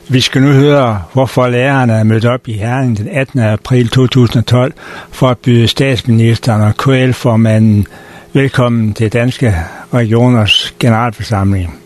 Vi skal nu høre, hvorfor lærerne er mødt op i Herning den 18. april 2012 for at byde statsministeren og KL-formanden velkommen til Danske Regioners Generalforsamling.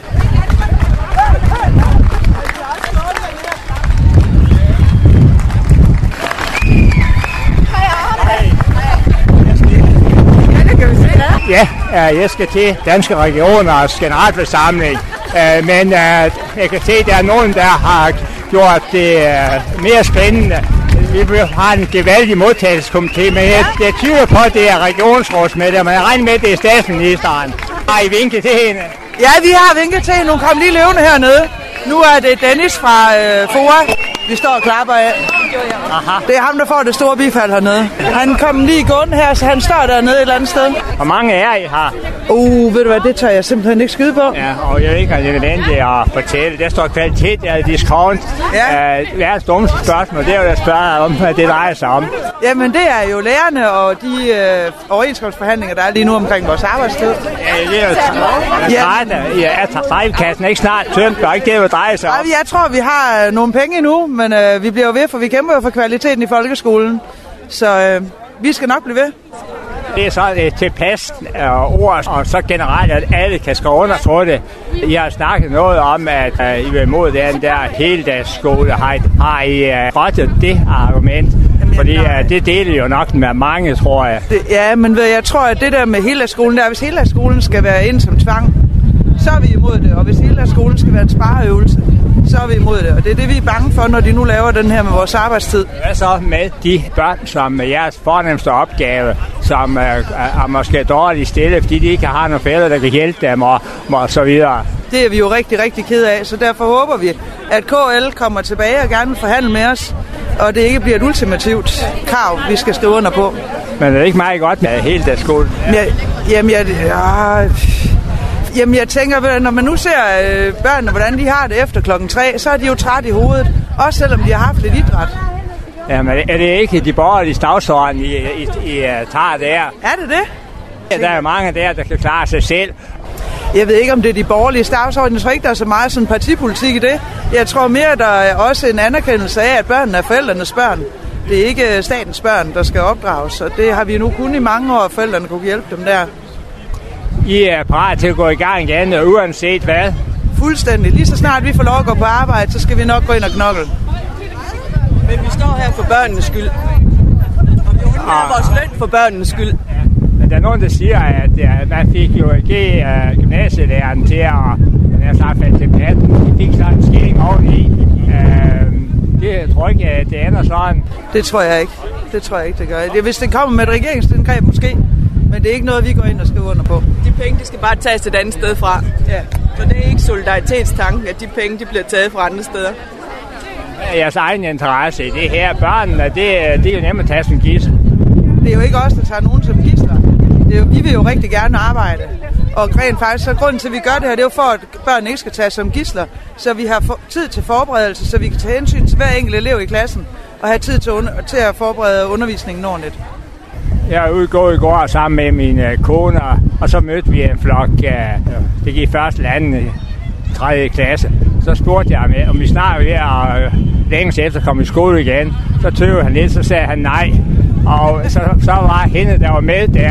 Ja, jeg skal til Danske Regioners Generalforsamling, men jeg kan se, at der er nogen, der har gjort det mere spændende. Vi har en gevaldig modtagelseskomité, men jeg tyder på, at det er regionsrådsmedlemmer. Jeg regner med, at det er statsministeren. Har I vinket til hende? Ja, vi har vinket til hende. Hun kom lige løvende hernede. Nu er det Dennis fra FOA, vi står og klapper af. Aha. Det er ham, der får det store bifald hernede. Han kom lige gående her, så han står dernede et eller andet sted. Hvor mange er I her? Ved du hvad, det tør jeg simpelthen ikke skyde på. Ja, og jeg ved ikke, om det er nødvendigt at fortælle. Der står kvalitet af discount. Ja. Verdens dummeste spørgsmål, det er jo at spørge om, hvad det drejer sig om. Jamen, det er jo lærerne og de overenskomstforhandlinger, der er lige nu omkring vores arbejdstid. Ja, det er jo træt. Ja, trejkassen er ikke snart tømt, og ikke det, hvad drejer sig om. Jeg tror, vi har nogle penge endnu, men vi bliver jo ved, for vi kæmper jo for kvaliteten i folkeskolen. Så vi skal nok blive ved. Det er så et tilpas ord, og så generelt, at alle kan skrive under på det. I har snakket noget om, at I vil imod den der heldagsskole. Har I rettet det argument? Fordi det deler jo nok med mange, tror jeg. Ja, men jeg tror, at det der med heldagsskolen, hvis heldagsskolen skal være ind som tvang, så er vi imod det. Og hvis heldagsskolen skal være en spareøvelse, så er vi imod det. Og det er det, vi er bange for, når de nu laver den her med vores arbejdstid. Hvad så med de børn, som jeres fornemmeste opgave, som er måske dårligt stille, fordi de ikke har nogen forældre, der kan hjælpe dem og så videre? Det er vi jo rigtig, rigtig ked af, så derfor håber vi, at KL kommer tilbage og gerne vil forhandle med os, og det ikke bliver et ultimativt krav, vi skal skrive under på. Men er det ikke meget godt med heldagsskole? Jamen, jeg tænker, når man nu ser børnene, hvordan de har det efter 3:00, så er de jo trætte i hovedet. Også selvom de har haft lidt idræt. Jamen, er det ikke de borgerlige dagsorden, I tager der? Er det det? Ja, der er mange der kan klare sig selv. Jeg ved ikke, om det er de borgerlige dagsorden. Jeg tror ikke, der er så meget sådan partipolitik i det. Jeg tror mere, der er også en anerkendelse af, at børnene er forældrenes børn. Det er ikke statens børn, der skal opdrages. Og det har vi nu kun i mange år, at forældrene kunne hjælpe dem der. I er parat til at gå i gang igen, uanset hvad? Fuldstændig. Lige så snart vi får lov at gå på arbejde, så skal vi nok gå ind og knokle. Men vi står her for børnenes skyld. Og vi undlader vores løn for børnenes skyld. Ja. Men der er nogen, der siger, at man fik jo ikke gymnasielæreren til at falde til patten. De fik så en skilling oveni. Det tror jeg ikke, det ender sådan. Det tror jeg ikke. Det gør. Hvis det kommer med et regeringsindgreb måske. Men det er ikke noget, vi går ind og skriver under på. De penge, de skal bare tages et andet sted fra. Ja. For det er ikke solidaritetstanken, at de penge, de bliver taget fra andre steder. Jeres egen interesse i det her. Børnene, det er jo nemt at tage som gidsel. Det er jo ikke os, der tager nogen som gidsler. Vi vil jo rigtig gerne arbejde. Og rent faktisk, så grunden til, at vi gør det her, det er jo for, at børnene ikke skal tage som gidsler. Så vi har tid til forberedelse, så vi kan tage hensyn til hver enkelt elev i klassen. Og have tid til at forberede undervisningen ordentligt. Jeg er udgået i går sammen med min kone, og så mødte vi en flok, det gik først anden 3. klasse. Så spurgte jeg med, om vi snart ved at længes efter komme i skole igen. Så tøvede han lidt, så sagde han nej. Og så var hende, der var med der.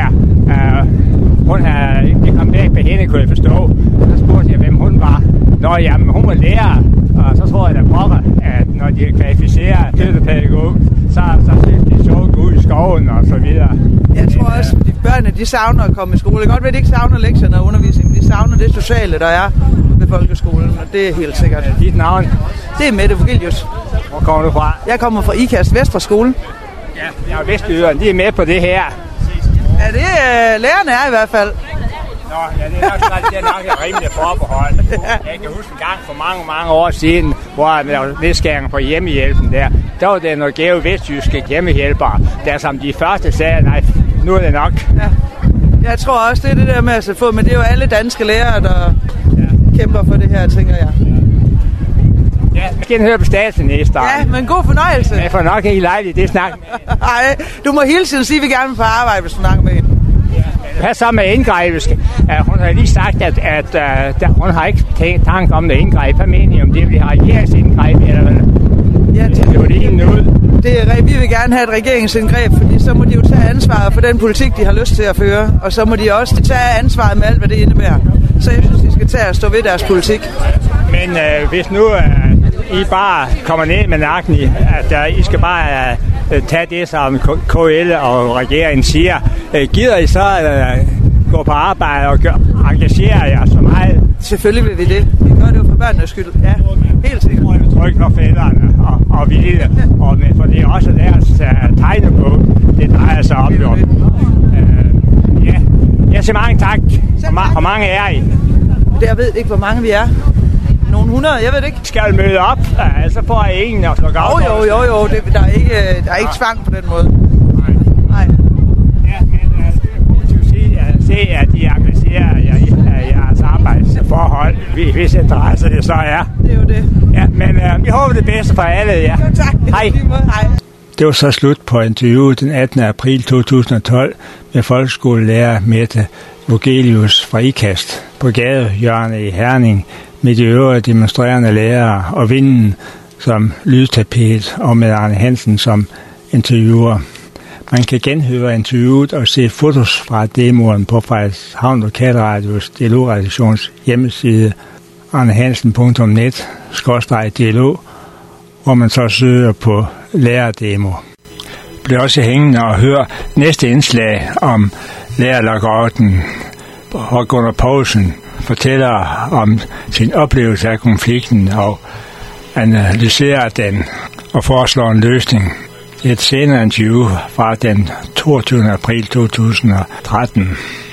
Det kom væk med hende, kunne jeg forstå. Så spurgte jeg, hvem hun var. Jamen, hun var lærer. Og så tror jeg da pokker, at når de kvalificerer støttepædagog, så synes de så ud i skoven og så videre. Jeg tror også, at børnene de savner at komme i skole. Det er godt ved, at de ikke savner lektierne og undervisning. De savner det sociale, der er ved folkeskolen, og det er helt sikkert. Dit navn? Det er Mette Vogelius. Hvor kommer du fra? Jeg kommer fra Ikast Vestre Skole. Ja, jeg er Vestjyderne. De er med på det her. Ja, det er lærerne er i hvert fald. Nå, ja, det er nok et rimeligt forbehold. Jeg kan huske en gang for mange år siden, hvor der var nedskæringer på hjemmehjælpen der var det noget gave vestjyske hjemmehjælpere, der som de første sagde, nej, nu er det nok. Ja. Jeg tror også, det er det der med at få, men det er jo alle danske lærere, der kæmper for det her, tænker jeg. Ja, vi skal høre på statsministeren. Ja, men god fornøjelse. Jeg får nok ikke lejligt det snak. Nej, du må hele tiden sige, at vi gerne vil på arbejde, hvis du snakker med hende. Ja, Hvad så med indgrebet? Hun har lige sagt, at hun har ikke tænkt tanke om det indgreb. Hvad mener I om det? Vil have regeringsindgreb, eller hvad? Ja, det var det ene ud. Vi vil gerne have et regeringsindgreb, fordi så må de jo tage ansvaret for den politik, de har lyst til at føre. Og så må de også tage ansvaret med alt, hvad det indebærer. Så jeg synes, de skal tage at stå ved deres politik. Men hvis nu I bare kommer ned med nakken i, at I skal bare tage det, som KL og regeringen siger, gider I så gå på arbejde og engagere jer så meget? Selvfølgelig vil vi det. Vi gør det jo for børnenes skyld. Ja, helt sikkert. Jeg tror ikke for fædrene og vilje, for det er også deres tegnebog, det drejer sig om. Jo. Ja, jeg siger mange tak. Hvor mange er I? Jeg ved ikke, hvor mange vi er. Nogle 100, jeg ved det ikke. Skal I møde op, så får jeg ingen og slukke af? Jo. Der er ikke tvang på den måde. Nej. Ja, men det er positivt at se, at I engagerer jer i jeres arbejdsforhold, hvis interesse det så er. Det er jo det. Ja, men vi håber det bedste for alle, ja. Jo, tak. Hej. Hej. Det var så slut på interviewet den 18. april 2012 med folkeskolelærer Mette Vogelius fra IKAST på gadehjørnet i Herning med de øvrige demonstrerende lærere og Vinden som lydtapet og med Arne Hansen som interviewer. Man kan genhøre interviewet og se fotos fra demoen på Frederikshavn Lokalradios dialogredaktions hjemmeside arnehansen.net/dialog, hvor man så søger på lærerdemo. Bliv også hængende og hør næste indslag om lærerlockouten, og Gunnar Poulsen fortæller om sin oplevelse af konflikten og analyserer den og foreslår en løsning. Et senere interview fra den 22. april 2013.